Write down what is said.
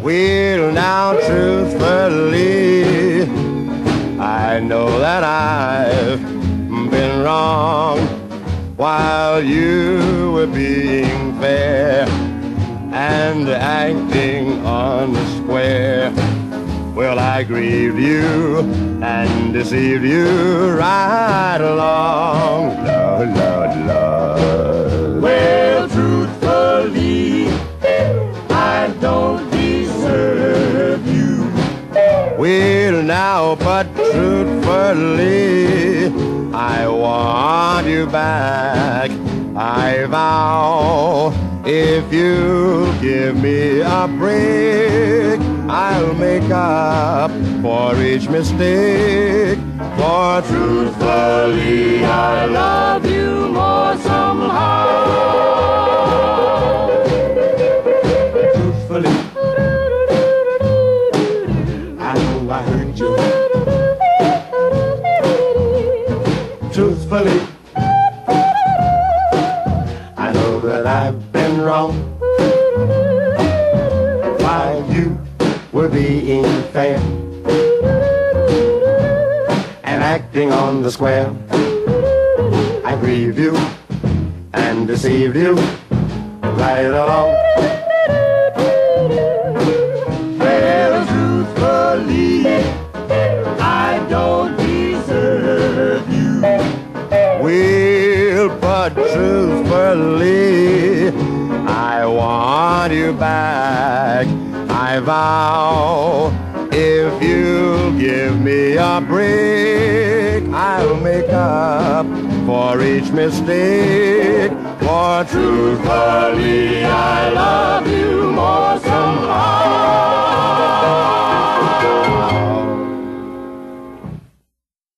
Well, now truthfully, I know that I've been wrong while you were being fair and acting on the square. Well, I grieved you and deceived you right along. Lord, Lord, Lord. Well, truthfully, I don't deserve you. Well, now, but truthfully, I want you back. I vow if you give me a break, I'll make up for each mistake. For truthfully, I love you more somehow. Truthfully, I know I hurt you. Truthfully, I know that I've been wrong while you were being fair and acting on the square. I grieved you and deceived you right along. Well, truthfully, I don't deserve you. Well, but truthfully, I want you back. I vow if you give me a break, I'll make up for each mistake. For truthfully, I love you more